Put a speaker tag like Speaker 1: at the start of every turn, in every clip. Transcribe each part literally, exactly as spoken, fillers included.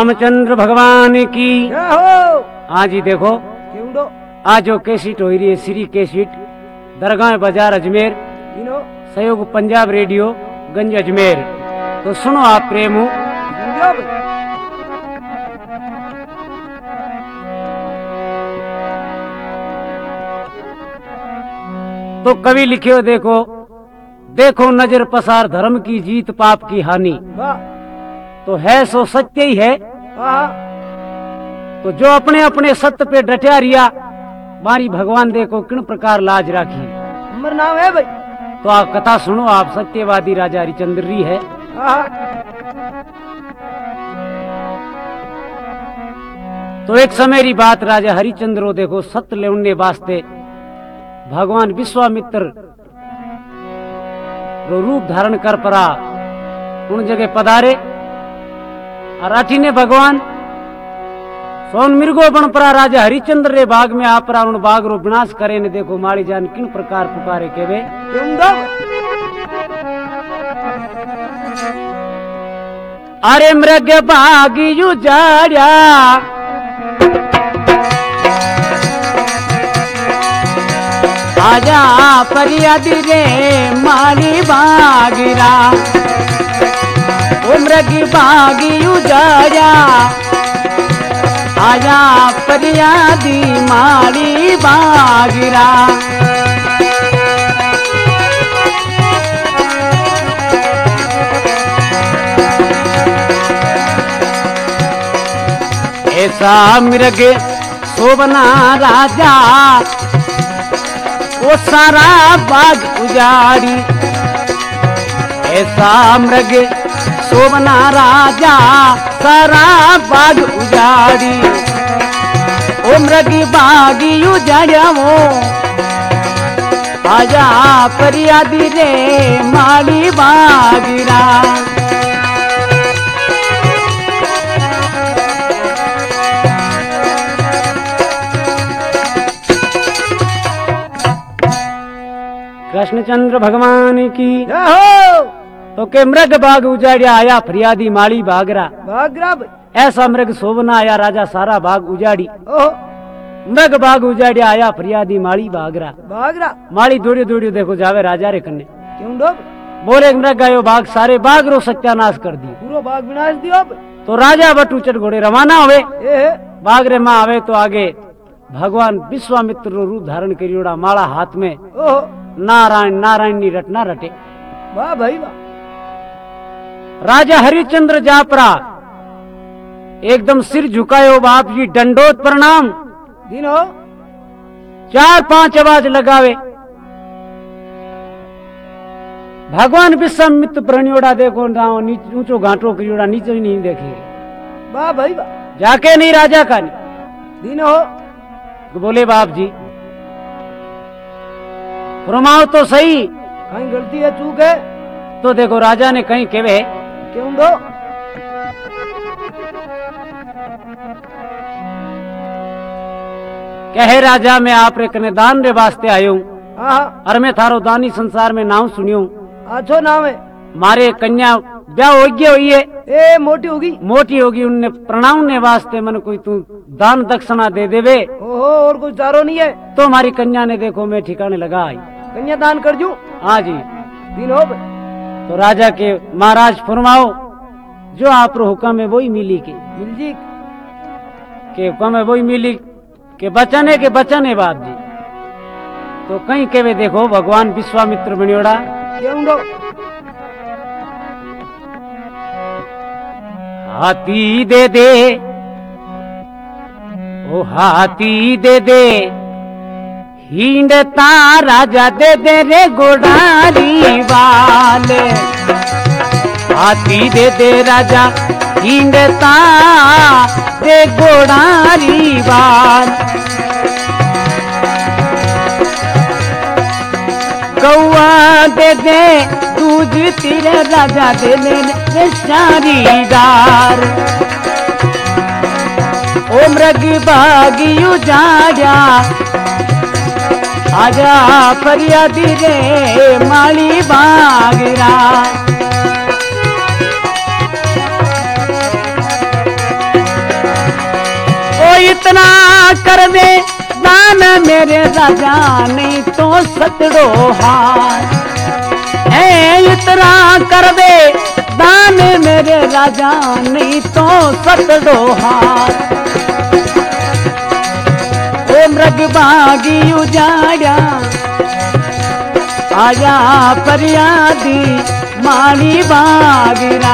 Speaker 1: रामचंद्र भगवान की।
Speaker 2: हो
Speaker 1: हाँ जी देखो
Speaker 2: क्यों दो
Speaker 1: आज जो कैसेट हो रही है श्री कैसेट दरगाह बाजार अजमेर
Speaker 2: इनो
Speaker 1: सहयोग पंजाब रेडियो गंज अजमेर। तो सुनो आप प्रेम हूँ।
Speaker 2: समझो भाई।
Speaker 1: तो कवि लिखे देखो देखो नजर पसार धर्म की जीत पाप की हानि।
Speaker 2: वाह
Speaker 1: तो है सो सत्य ही है।
Speaker 2: वाह
Speaker 1: तो जो अपने अपने सत्य पे डटिया रिया मारी भगवान देखो किन प्रकार लाज राखी।
Speaker 2: उमर नाम है भाई।
Speaker 1: तो आप कथा सुनो आप सत्यवादी राजा हरिचंद्र री है।
Speaker 2: हाँ
Speaker 1: तो एक समय री बात राजा हरिचंद्र देखो सत्य लेने वास्ते भगवान विश्वामित्र रो रूप धारण कर परा उन जगह पधारे और अठी ने भगवान सोन मिर्गो बन परा राजा हरिचंद्र रे बाग में आ परा उन बाग रो विनाश करे ने देखो माली जान किन प्रकार पुकारे केवे
Speaker 2: क्यों दो
Speaker 1: अरे मृग बागी यू जाड़ा आजा फरियादी रे माली बागिरा ओ मृग बागी यू जाड़ा आजा फरियादी माली बागिरा। ऐसा मृग शोभना राजा वो सारा बाग उजाड़ी। ऐसा मृग शोभना राजा सारा बाग उजाड़ी। ओ मृग बागी उजाड़ा वो आजा फरियादी रे माली बागिरा। कृष्णचंद्र भगवान की।
Speaker 2: हो
Speaker 1: तो के मृग बाग उजाड़िया आया फरियादी माली बागरा।
Speaker 2: बागरा भाई।
Speaker 1: ऐसा मृग शोभना आया राजा सारा बाग उजाड़ी।
Speaker 2: ओहो
Speaker 1: मृग बाग उजाड़िया आया फरियादी माली बागरा।
Speaker 2: बागरा
Speaker 1: माली दौड़ी दौड़ी देखो जावे राजा रे कन्ने
Speaker 2: क्यों दो
Speaker 1: बोले मृग आयो बाग सारे बाग रो सत्यानाश कर दियो।
Speaker 2: पूरा बाग विनाश दियो भाई।
Speaker 1: तो राजा बटू चढ़ घोड़े रवाना हुए
Speaker 2: ए
Speaker 1: बाग रे माँ आवे तो आगे भगवान विश्वामित्र रो रूप धारण करियोड़ा माला हाथ में
Speaker 2: ओहो
Speaker 1: नारायण नारायण नी रटना रटे।
Speaker 2: वाह भाई वाह।
Speaker 1: राजा हरिचंद्र जापरा एकदम सिर झुकायो बाप जी दंडोत प्रणाम।
Speaker 2: दिनो
Speaker 1: चार पांच आवाज लगावे भगवान विश्वामित्र प्रणियोड़ा देखो ना ऊंचो घाटो करियोड़ा नीचे ही नहीं देखे।
Speaker 2: वाह भाई वाह।
Speaker 1: जाके नहीं राजा का नहीं
Speaker 2: दिनो
Speaker 1: तो बोले बाप जी फरमाओ तो सही।
Speaker 2: कहीं गलती है चूक है
Speaker 1: तो देखो राजा ने कहीं केवे
Speaker 2: क्यों दो
Speaker 1: कहे राजा मैं आप रे कने दान रे वास्ते आयो हूँ
Speaker 2: हाँ
Speaker 1: और मैं थारो दानी संसार में नाम सुनियो
Speaker 2: अच्छो नाम है।
Speaker 1: मारे कन्या ब्याह हो गया हुई है
Speaker 2: ए मोटी होगी
Speaker 1: मोटी होगी उनने प्रणामने वास्ते मन कोई तू दान दक्षिणा दे देवे।
Speaker 2: ओहो और कुछ चारो नहीं है
Speaker 1: तो हमारी कन्या ने देखो मैं ठिकाने लगा आई।
Speaker 2: कन्यादान कर जू
Speaker 1: हाँ जी।
Speaker 2: दिन हो भाई।
Speaker 1: तो राजा के महाराज फरमाओ जो आप रो हुक्म है वही मिली के
Speaker 2: मिल जी
Speaker 1: के हुक्म है वही मिली के बचने के बचने बाप जी। तो कहीं के वे देखो भगवान विश्वामित्र बनियोड़ा
Speaker 2: क्यों दो
Speaker 1: हाथी दे दे ओ हाथी दे दे हिंडता राजा दे दे रे गोडारी वाले। हाथी दे दे राजा हिंडता दे गोडारी वाल। कौआ दे दे दूध तेरे राजा दे दे सारीदार। ओ मृग बागी उजाड़ा आजा फरियादी रे माली बागरा। इतना कर दे दान मेरे राजा नहीं तो सतड़ो हार। ए इतना कर दे दान मेरे राजा नहीं तो सतड़ो हार। ओ मृग बागी उजाड़ा आया फरियादी माली बागरा।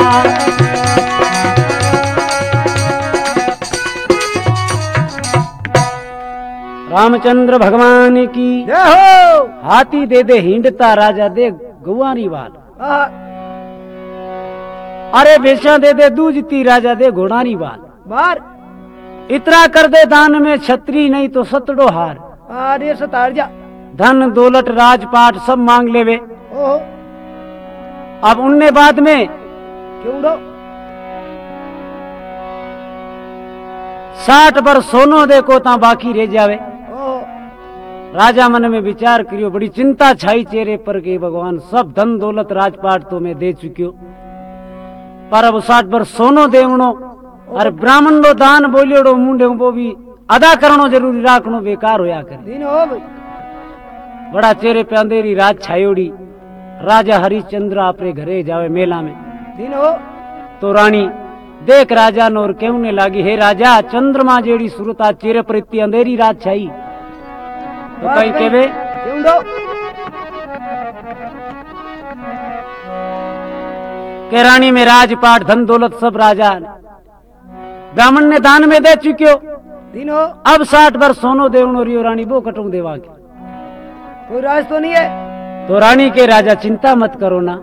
Speaker 1: रामचंद्र भगवान की
Speaker 2: जय हो।
Speaker 1: हाथी दे दे हिंडता राजा दे गुवारी वाल।
Speaker 2: हाँ,
Speaker 1: अरे बेचा दे दे दूजती राजा दे घोड़ारी वाल।
Speaker 2: बार
Speaker 1: इतना कर दे दान में छतरी नहीं तो सतड़ो हार।
Speaker 2: अरे सतार जा।
Speaker 1: धन दौलत राजपाट सब मांग लेवे।
Speaker 2: ओहो,
Speaker 1: अब उनने बाद में
Speaker 2: क्यों उड़ो?
Speaker 1: साठ बर सोनो देखो ता बाकी रह जावे।
Speaker 2: ओहो,
Speaker 1: राजा मन में विचार करियो बड़ी चिंता छाई चेहरे पर के भगवान सब धन दौलत राजपाट तो मैं दे चुकियो पर अब साठ बर सोनो देवणो और ब्राह्मण लो दान बोलियोड़ो मुंडे वो भी अदा करनो जरूरी राखनो बेकार होया करे।
Speaker 2: दिन हो भाई।
Speaker 1: बड़ा चेहरे पे अंधेरी रात छायोड़ी। राजा हरिश्चंद्र अपने घरे जावे मेला में।
Speaker 2: दिन हो
Speaker 1: तो रानी देख राजा नोर कहने लागी हे राजा चंद्रमा जेड़ी सूरत आ चेहरे पर इतनी अंधेरी रात छाई तो
Speaker 2: बात
Speaker 1: कहीं
Speaker 2: कहीं।
Speaker 1: केवे
Speaker 2: क्यों उड़ो?
Speaker 1: के रानी में राजपाट धन दौलत सब राजा ब्राह्मण ने दान में दे चुकियो।
Speaker 2: दिन हो
Speaker 1: अब साठ वर्ष सोनो देवनो रियो रानी वो कटू देवा के।
Speaker 2: कोई राज तो नहीं है?
Speaker 1: तो रानी के राजा चिंता मत करो ना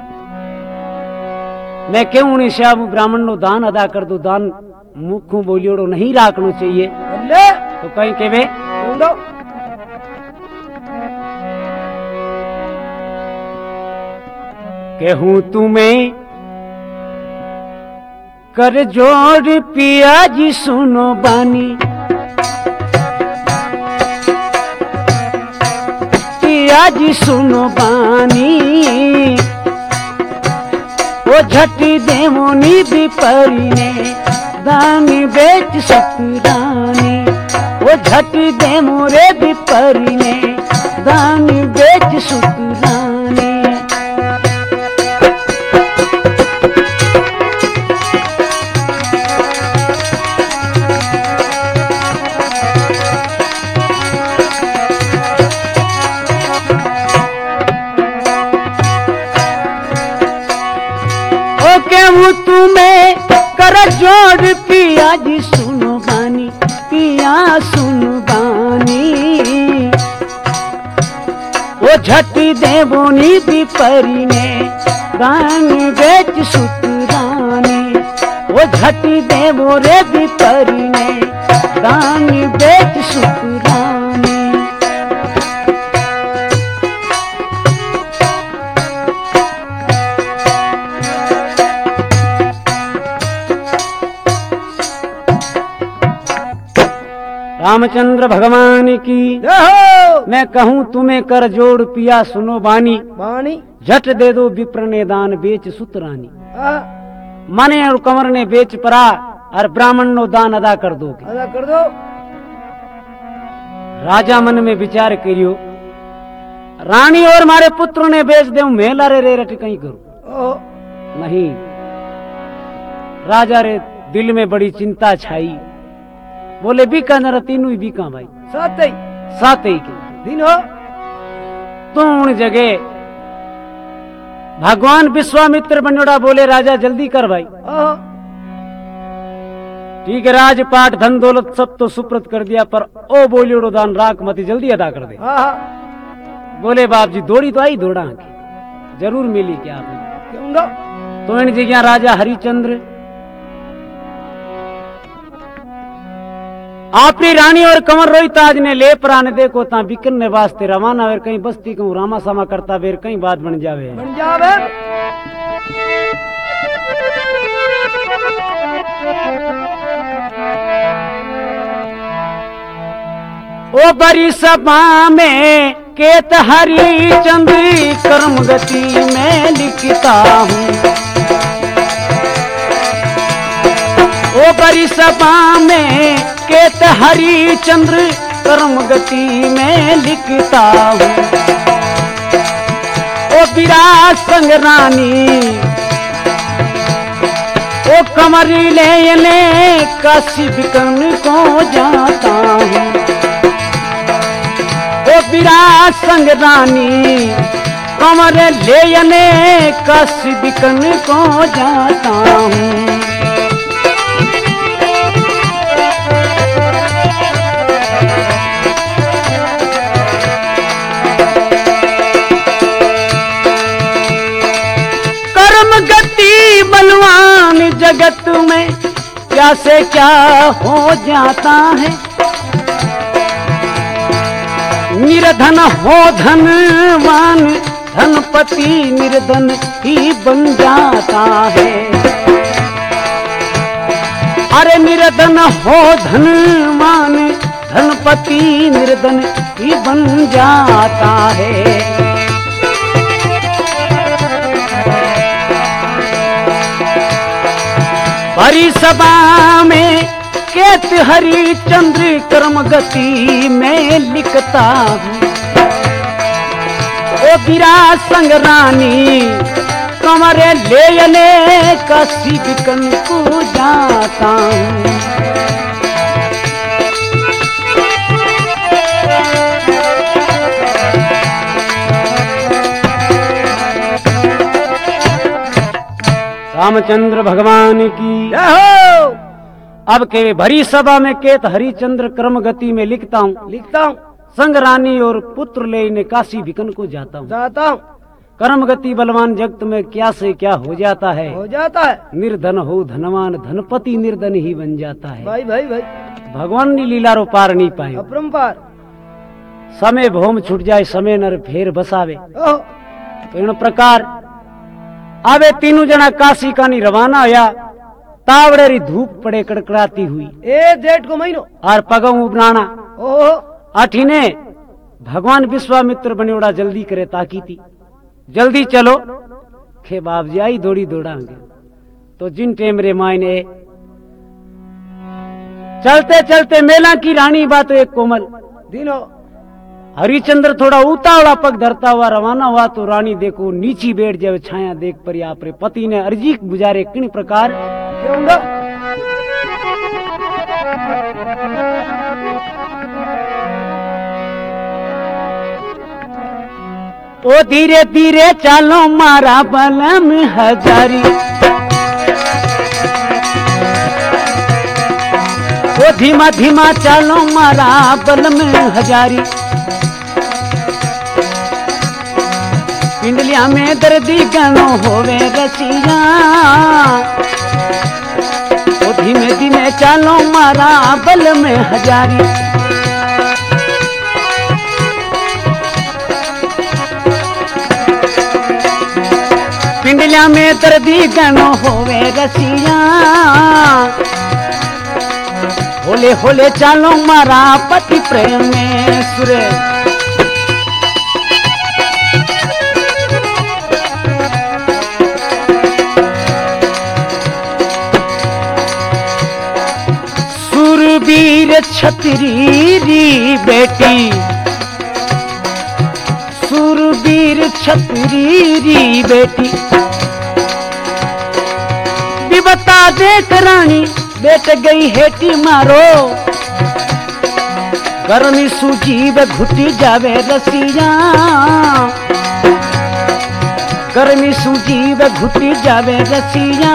Speaker 1: मैं क्यों उन्हें श्याम ब्राह्मण नो दान अदा कर दो। दान मुखू बोलियोड़ो नहीं राखनो चाहिए
Speaker 2: अल्ले
Speaker 1: तो कहीं केवे
Speaker 2: क्यों उड़ो?
Speaker 1: कहूं तुम्हें कर जोड़ पिया जी सुनो बानी। पिया जी सुनो बानी वो झटी देवोनी भी परी ने दानी बेच सतरानी। वो झटी देमोरे भी परी ने दानी बेच सतरानी। कहूँ तुम्हें कर जोड़ पिया जी सुनो बानी। पिया सुनो बानी वो झटी देवोनी भी परी ने दानी बेच सुतरानी। वो झटी देवो रे भी परी ने दानी बेच सुतरानी। रामचंद्र भगवान की
Speaker 2: जय हो।
Speaker 1: मैं कहूँ तुम्हें कर जोड़ पिया सुनो बानी।
Speaker 2: बानी
Speaker 1: झट दे दो विप्र ने दान बेच सुतरानी।
Speaker 2: हाँ,
Speaker 1: मने और कंवर ने बेच परा और ब्राह्मण नो दान अदा कर दोगे।
Speaker 2: अदा कर दो।
Speaker 1: राजा मन में विचार करियो रानी और मारे पुत्र ने बेच दे मैं लारे रे रट कहीं करूं।
Speaker 2: ओहो,
Speaker 1: नहीं राजा रे दिल में बड़ी चिंता छाई। बोले बीका नरा तीनों ही बीका भाई
Speaker 2: साथ ही
Speaker 1: साथ ही के
Speaker 2: दिन हो।
Speaker 1: तो उन जगह भगवान विश्वामित्र बनोड़ा बोले राजा जल्दी कर भाई।
Speaker 2: ओहो,
Speaker 1: ठीक है राजपाट धन दौलत सब तो सुप्रत कर दिया पर ओ बोलियोड़ो दान राख मती जल्दी अदा कर दे।
Speaker 2: हाँ हाँ,
Speaker 1: बोले बाप जी दौड़ी तो आई दौड़ा की जरूर मिली क्या आपने।
Speaker 2: क्यों उड़ो?
Speaker 1: तो इन जगह राजा हरिचंद्र आपनी रानी और कंवर रोहित आज ने ले प्राण देखो ता बिकन ने वास्ते रवाना वेर कहीं बस्ती कहूँ रामा सामा करता वेर कहीं बात बन जावे।
Speaker 2: बन जावे।
Speaker 1: ओ बरी सभा में केत हरिचंद्र कर्म गति में लिखता हूँ। ओ बरी सभा में केत हरिचंद्र कर्म गति में लिखता हूँ। ओ विराट संग रानी ओ कमरी ले ले काशी बिकन को जाता हूँ। ओ विराट संग रानी कमर ले ले काशी बिकन को जाता हूँ। गति बलवान जगत में क्या से क्या हो जाता है। निर्धन हो धनवान धनपति निर्धन ही बन जाता है। अरे निर्धन हो धनवान धनपति निर्धन ही बन जाता है। हरि सभा में केत हरिचंद्र कर्म गति में लिखता हूँ। ओ विराट संग रानी कमरे ले ले काशी बिकन को जाता हूँ। रामचंद्र भगवान की
Speaker 2: जय हो।
Speaker 1: अब के भरी सभा में केत हरिचंद्र कर्म गति में लिखता हूँ।
Speaker 2: लिखता हूँ
Speaker 1: संग रानी और पुत्र लेने काशी बिकन को जाता हूँ।
Speaker 2: जाता हूँ।
Speaker 1: कर्म गति बलवान जगत में क्या से क्या हो जाता है।
Speaker 2: हो जाता है।
Speaker 1: निर्धन हो धनवान धनपति निर्धन ही बन जाता है।
Speaker 2: भाई भाई भाई
Speaker 1: भगवान ने लीला रो पार नहीं पाए।
Speaker 2: अपरंपार
Speaker 1: समय भोम छूट जाए समय नर फेर बसावे।
Speaker 2: ओह,
Speaker 1: तो इन प्रकार आवे तीनों जना काशी कानी रवाना होया। तावड़े री धूप पड़े कड़कड़ाती हुई
Speaker 2: ए जेठ को महीनो
Speaker 1: और पगम उबराना।
Speaker 2: ओह
Speaker 1: अठीने भगवान विश्वामित्र बनेवड़ा जल्दी करे ताकी थी। जल्दी चलो खे बाप जी आई दौड़ी दौड़ांगे। तो जिन टेमरे मायने चलते चलते मेला की रानी बात एक कोमल
Speaker 2: दिनो
Speaker 1: हरिचंद्र थोड़ा उतावला पग धरता हुआ रवाना हुआ। तो रानी देखो नीची बैठ जावे छाया देख पर आप रे पति ने अर्जी गुजारे किन प्रकार
Speaker 2: क्यों दो
Speaker 1: ओ धीरे धीरे चालो मारा बलम हजारी। ओ धीमा धीमा चालो मारा बलम हजारी। पिंडलिया में दर्दी गनो होवे रसिया। ओ धीमे धीमे चालो मारा बल में हजारी। पिंडलिया में दर्दी गनो होवे रसिया। होले होले चालो मारा पति प्रेम में सुरे। वीर छतरी री बेटी सुरवीर छतरी री बेटी। विबता देख रानी बेट गई हेटी मारो। गर्मी सूजीब घुटी जावे रसिया। गर्मी सूजीब घुटी जावे रसिया।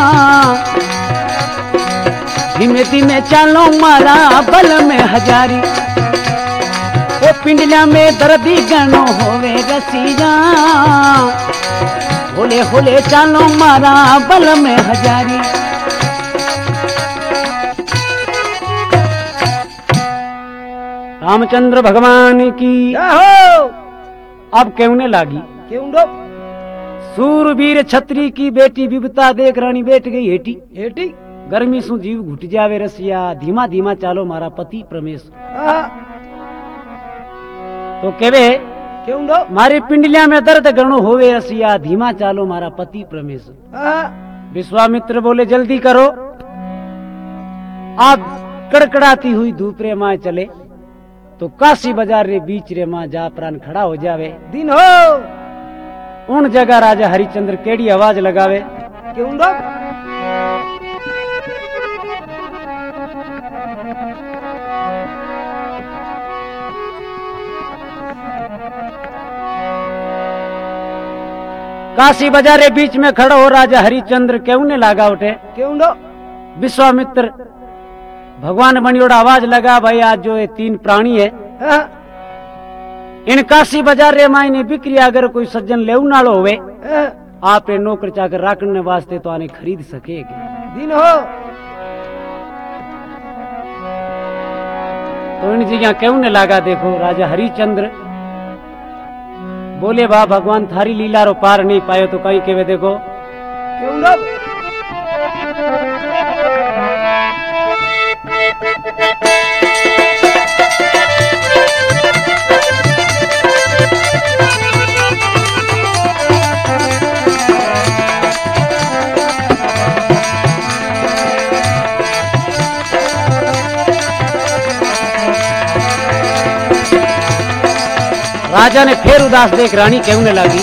Speaker 1: धीमे धीमे चालो मारा बल में हजारी। ओ पिंडलिया में दर्दी गनो होवे रसिया। होले होले चालो मारा बल में हजारी। रामचंद्र भगवान की
Speaker 2: जय हो।
Speaker 1: अब कहने लागी
Speaker 2: क्यों दो
Speaker 1: सूरवीर छत्री की बेटी विबता देख रानी बैठ गई हेटी।
Speaker 2: हेटी
Speaker 1: गर्मी सु जीव घुट जावे रसिया। धीमा धीमा चालो मारा पति प्रमेश। तो केवे
Speaker 2: क्यों दो
Speaker 1: मारी पिंडलिया में दर्द गणो होवे रसिया। धीमा चालो मारा पति प्रमेश। विश्वामित्र बोले जल्दी करो। आप कड़कड़ाती हुई धूप रे माँ चले तो काशी बाजार रे बीच रे माँ जा प्राण खड़ा हो जावे।
Speaker 2: दिन हो
Speaker 1: उन जगह राजा हरिचंद्र केड़ी आवाज लगावे,
Speaker 2: क्यों दो
Speaker 1: काशी बाजार रे बीच में खड़ा हो राजा हरिचंद्र क्यों ने लागा उठे।
Speaker 2: क्यों दो
Speaker 1: विश्वामित्र भगवान बनियोड़ा आवाज लगा, भाई आज जो ये तीन प्राणी है
Speaker 2: हाँ,
Speaker 1: इन काशी बाजार रे मायने बिक्री अगर कोई सज्जन लेव नालो होवे
Speaker 2: हाँ,
Speaker 1: आप रे नौकर चाकर राखने वास्ते तो आने खरीद सकेगी।
Speaker 2: दिन हो
Speaker 1: तो इन जगह क्यों ने लागा। देखो राजा हरिचंद्र बोले बा भगवान थारी लीला रो पार नहीं पायो तो कहीं केवे देखो
Speaker 2: क्यों दो
Speaker 1: राजा ने फिर उदास देख रानी कहने लगी,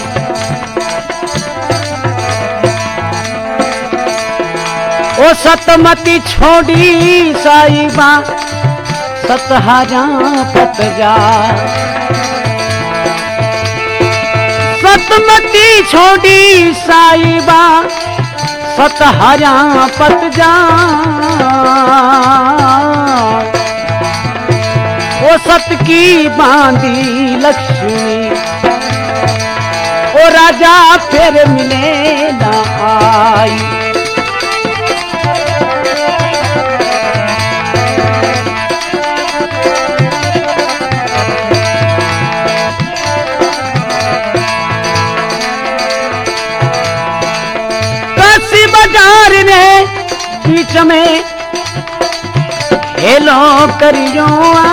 Speaker 1: ओ सतमती छोड़ी साईबा सतहारा पत जा, सतमती छोड़ी साईबा सतहारा पत जा, ओ सत की बांधी लक्ष्मी ओ राजा फिर मिले ना आई। काशी बाजार ने बीच में हेलो करियो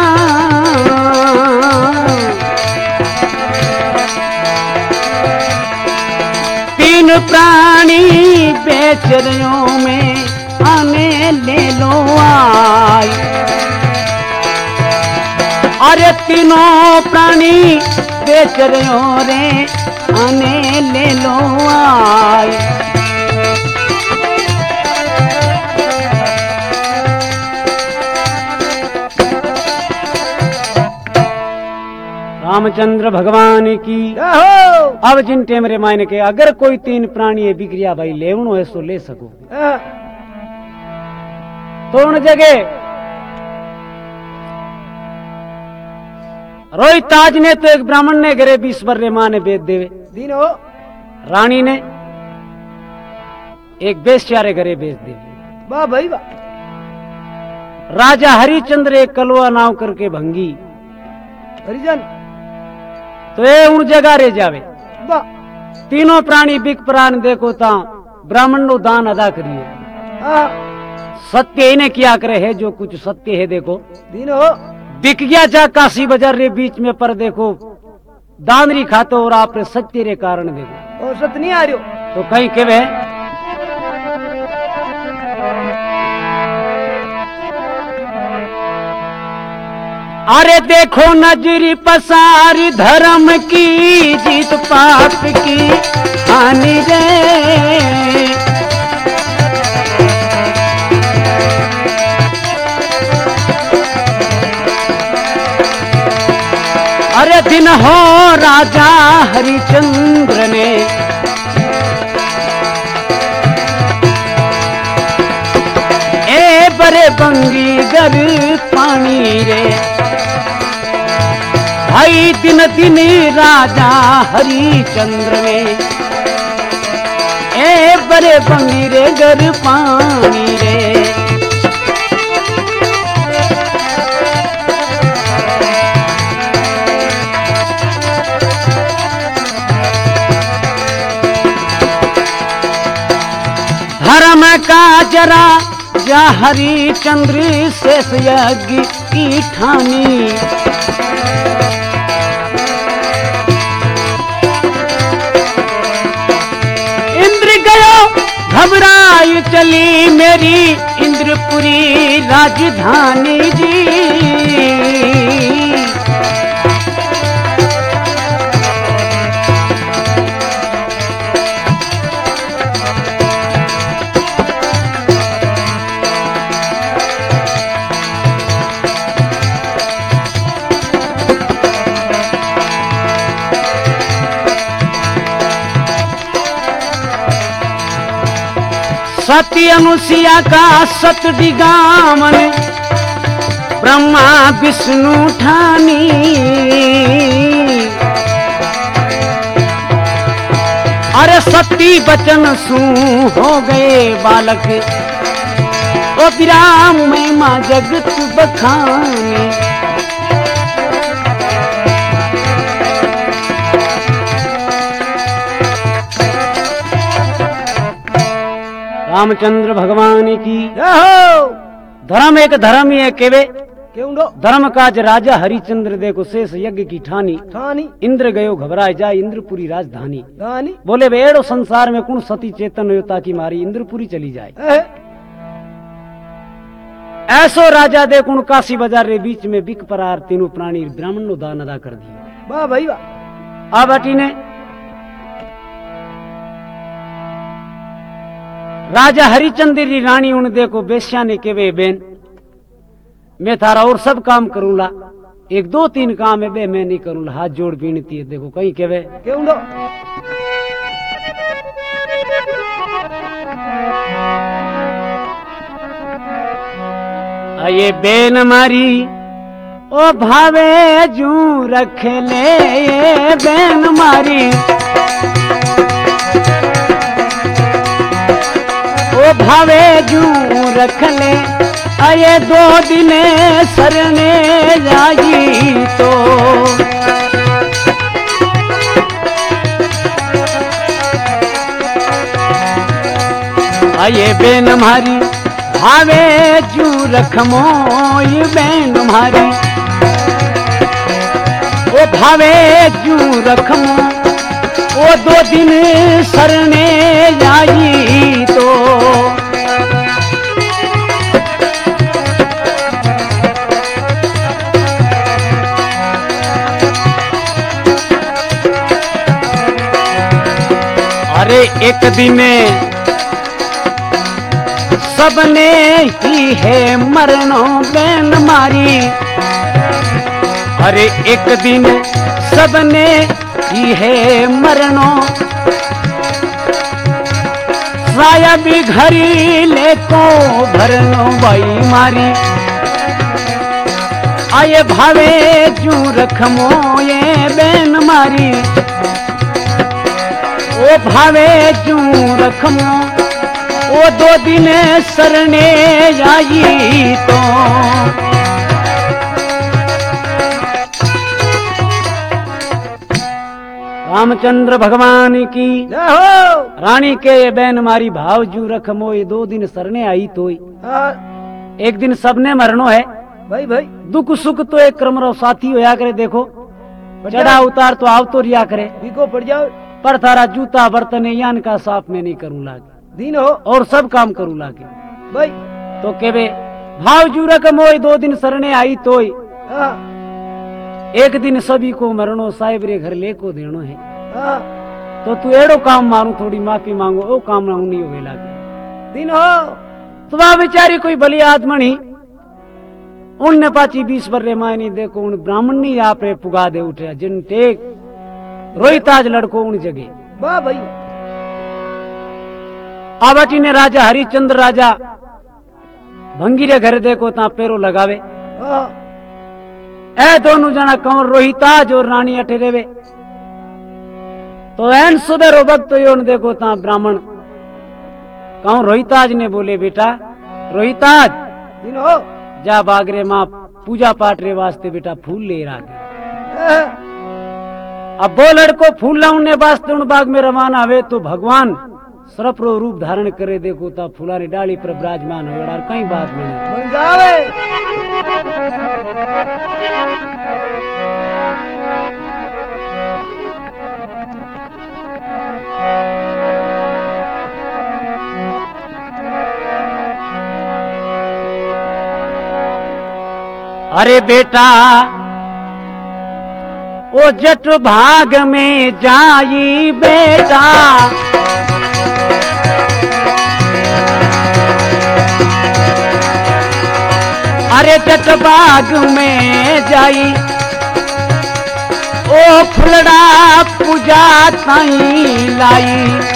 Speaker 1: तीन प्राणी बेच रहो में आने ले लो आई। अरे तीनों प्राणी बेच रहो रे आने ले लो आई। रामचंद्र भगवान की
Speaker 2: हो
Speaker 1: अब जिन टेमरे मायने के अगर कोई तीन प्राणी है बिक्रिया भाई लेवनो है सो ले सको।
Speaker 2: हाँ,
Speaker 1: तो उन जगह रोहित ताज ने तो एक ब्राह्मण ने घरे बीस बर्रे माँ ने बेच देवे,
Speaker 2: दिन हो
Speaker 1: रानी ने एक बेस्यारे घरे बेच देवे।
Speaker 2: वाह भाई वाह
Speaker 1: राजा हरिचंद्र एक कलवा नाव करके भंगी
Speaker 2: हरिजन
Speaker 1: तो ये उन जगह रे जावे।
Speaker 2: वाह
Speaker 1: तीनों प्राणी बिक प्राण देखो ता ब्राह्मण नो दान अदा करिए।
Speaker 2: हाँ,
Speaker 1: सत्य इन्हें किया करे है जो कुछ सत्य है। देखो
Speaker 2: दिन हो
Speaker 1: बिक गया जा काशी बाजार रे बीच में पर देखो दान री खातो और आप रे सत्य रे कारण देखो
Speaker 2: और सत नहीं आ रही हो
Speaker 1: तो कहीं के वे अरे देखो नजरी पसारी धर्म की जीत पाप की हानि रे। अरे दिन हो राजा हरिचंद्र ने ए बड़े बंगी गर पानी रे। भाई दिन दिन राजा हरिचंद्र ने ए बड़े बंगी रे गर पानी रे। धर्म का जरा जा हरिचंद्र शेष यज्ञ की ठानी। इंद्र गयो घबराई आज चली मेरी इंद्रपुरी राजधानी जी। सती अनुसिया का सतडी गामन ब्रह्मा विष्णु ठानी। अरे सती बचन सू हो गए बालक, ओ विराम में माँ जगत बखानी। रामचंद्र भगवान की
Speaker 2: जय हो।
Speaker 1: धर्म एक धर्म ही है केवे
Speaker 2: क्यों दो
Speaker 1: धर्म काज राजा हरिचंद्र देखो शेष यज्ञ की ठानी।
Speaker 2: ठानी
Speaker 1: इंद्र गयो घबराए जाए इंद्रपुरी राजधानी।
Speaker 2: रानी
Speaker 1: बोले बेड़ो संसार में कुण सती चेतन होता की मारी इंद्रपुरी चली जाए।
Speaker 2: ए,
Speaker 1: ऐसो राजा दे कुण काशी बाजार रे बीच में बिक परार तीनों प्राणी ब्राह्मण नो दान अदा कर दियो।
Speaker 2: वाह भाई वाह।
Speaker 1: आ बाटी ने राजा हरिचंद्र री रानी उन देखो बेश्या ने केवे बेन मैं थारा और सब काम करूंगा, एक दो तीन काम है बे मैं नहीं करूंगा। हाथ जोड़ बीनती है देखो कहीं केवे
Speaker 2: क्यों दो
Speaker 1: ये बेन मारी ओ भावे जू रख ले ये बेन मारी। ओ भावे जू रख ले आये दो दिन सरने जाई तो। आये बेन मारी भावे जू रखमो ये बेन मारी। ओ भावे जू रखमो ओ दो दिन सरने जाई तो। अरे एक दिन सबने ही है मरनो बेन मारी। अरे एक दिन सबने ही है मरनो साया भी घरी ले को भरनो भाई मारी। आये भावे जू रखमो ये बेन मारी। ओ भावे जू रखमो ओ दो दिन सरने जाई तो। रामचंद्र भगवान की
Speaker 2: जय हो।
Speaker 1: रानी के ये बैन मारी भाव जू रखमो ये दो दिन सरने आई तो।
Speaker 2: हाँ,
Speaker 1: एक दिन सबने मरनो है
Speaker 2: भाई भाई
Speaker 1: दुख सुख तो एक क्रमरो साथी होया करे देखो चढ़ा उतार तो आव तो रिया करे।
Speaker 2: बिको पड़ जाओ
Speaker 1: पर थारा जूता बर्तन यान का साफ में नहीं करूँ लागे
Speaker 2: दिन हो
Speaker 1: और सब काम करूँ लागे
Speaker 2: भाई।
Speaker 1: तो केवे भाव जू रखमो दो दिन सरने आई तो।
Speaker 2: हाँ,
Speaker 1: एक दिन सभी को मरनो साहेब रे घर ले को देनो है।
Speaker 2: हाँ,
Speaker 1: तो तू एड़ो काम मारू थोड़ी माफी मांगो ओ काम ना नहीं होवे लागे
Speaker 2: दिन हो
Speaker 1: तो वह बेचारी कोई भली आदमणी उनने पाची बीस बर्रे मायनी देखो उन ब्राह्मण नहीं आप रे पुगा दे उठे जिन टेक रोहिताज लड़को उन जगह।
Speaker 2: वाह भाई।
Speaker 1: आबाटी ने राजा हरिचंद्र राजा भंगी रे घर देखो ता पेरो लगावे।
Speaker 2: हाँ,
Speaker 1: ए दोनों जना कंवर रोहिताज और रानी अठे रेवे। तो एन सुबह रो वक्त यो न देखो ता ब्राह्मण कहूं रोहिताज ने बोले बेटा रोहिताज
Speaker 2: दिन हो
Speaker 1: जा बागरे माँ पूजा पाठ रे वास्ते बेटा फूल ले रहा
Speaker 2: हाँ,
Speaker 1: अब वो लड़को फूल लाउने वास्ते उन बाग में रवाना हुए तो भगवान सरप्रो रूप धारण करे देखो ता फूलारी डाली पर विराजमान हो और कई बात नहीं
Speaker 2: बन जावे।
Speaker 1: अरे बेटा ओ जट भाग में जाई बेटा, अरे जट भाग में जाई ओ फुलड़ा पूजा ताई लाई।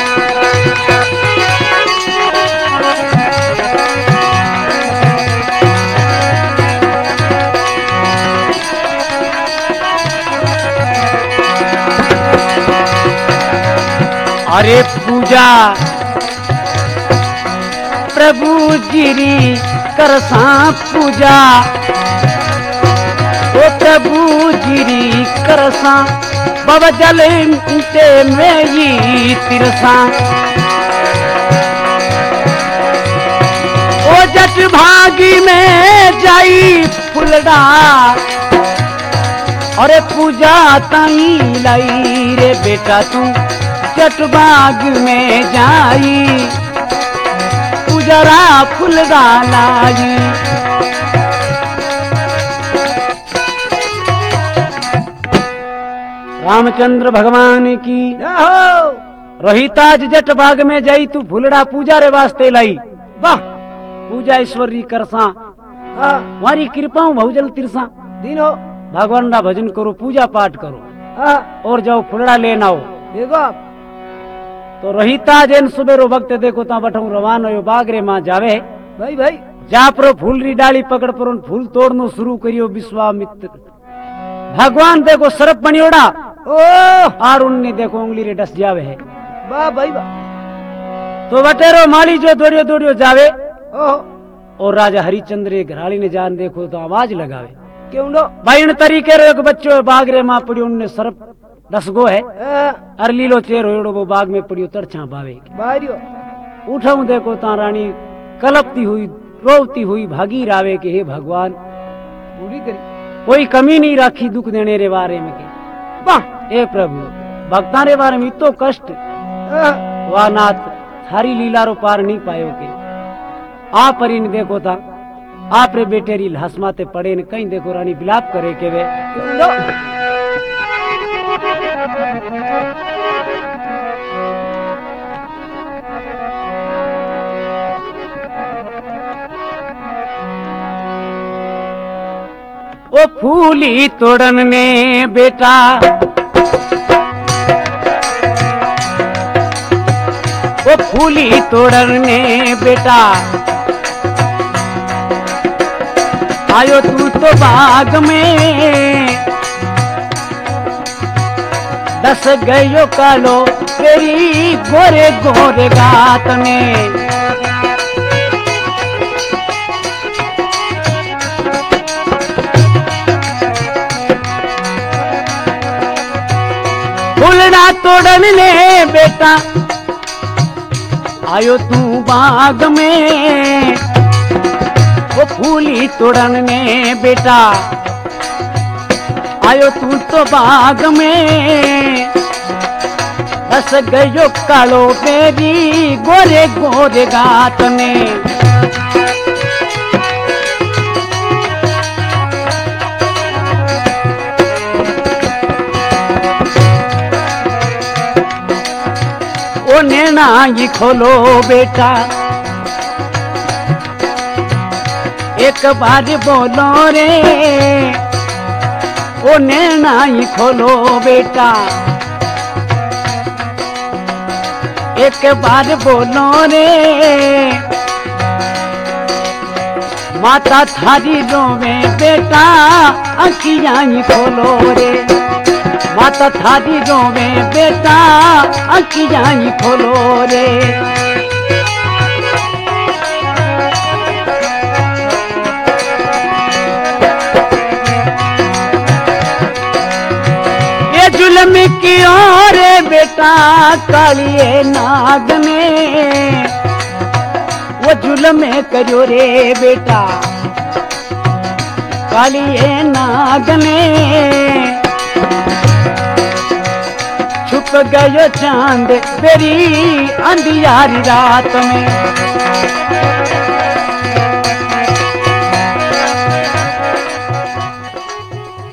Speaker 1: अरे पूजा प्रभु जीरी करसा पूजा, ओ प्रभु जीरी करसा बाबा जल ते में ही तिरसा। ओ जट भागी में जाई फुलड़ा, अरे पूजा ताई लाई रे बेटा तू जट बाग में जाई पूजरा फुलड़ा लाई। रामचंद्र भगवान की रोहिताज जट बाग में जाई तू फुलड़ा पूजा रे वास्ते लाई। वाह पूजा ईश्वरी करसा वारी कृपा बहुजल तिरसा।
Speaker 2: दिनो
Speaker 1: भगवान का भजन करो पूजा पाठ करो और जाओ फुलड़ा लेना हो।
Speaker 2: देखो
Speaker 1: तो रोहिता जैन सुबेरो वक्त देखो ता बठू रवान हो बागरे मां जावे
Speaker 2: भाई भाई
Speaker 1: जा पर फूल री डाली पकड़ पर फूल तोड़नो शुरू करियो। विश्वामित्र भगवान देखो सरप बनियोड़ा
Speaker 2: ओ
Speaker 1: और उन्नी देखो उंगली रे डस जावे है।
Speaker 2: वाह भाई वाह।
Speaker 1: तो बटेरो माली जो दौड़ियो दौड़ियो जावे
Speaker 2: ओ
Speaker 1: और राजा हरिचंद्र घराली ने जान देखो तो आवाज लगावे
Speaker 2: क्यों नो
Speaker 1: भाई इन तरीके रो एक बच्चो बागरे मां पड़ियो उनने सरप दस गो है अरलीलो चेर होड़ो वो बाग में पड़ियो तरछा पावे
Speaker 2: बारियो
Speaker 1: उठाऊ देखो ता रानी कलपती हुई रोती हुई भागी रावे के हे भगवान
Speaker 2: पूरी करी
Speaker 1: कोई कमी नहीं राखी दुख देने रे बारे में के। वाह ए प्रभु भक्ता रे बारे में इतो कष्ट वाह नाथ थारी लीला रो पार नहीं पायो के। आप पर इन देखो था आप रे बेटे री हसमाते पड़े न कहीं देखो रानी बिलाप करे के वे ओ फूली तोड़न ने बेटा ओ फूली तोड़न ने बेटा आयो तू तो बाग में दस गयो कालो तेरी गोरे गोरे गात में। फूलड़ा तोड़न ने बेटा आयो तू बाग में वो फूली तोड़न ने बेटा आयो तू तो बाग में बस गयो कालो बेरी गोरे गोरे गात में। ओ नैना ही खोलो बेटा एक बार बोलो रे ओ नैना ही खोलो बेटा एक बार बोलो रे माता थारी रोवे बेटा अखियां ही खोलो रे माता थारी रोवे बेटा अखियां ही खोलो रे। ये जुल्म की ओर बेटा कालिए नाग ने वो जुल्म करो रे बेटा कालिए नाग ने छुप गयो चांद तेरी अंधियारी रात में।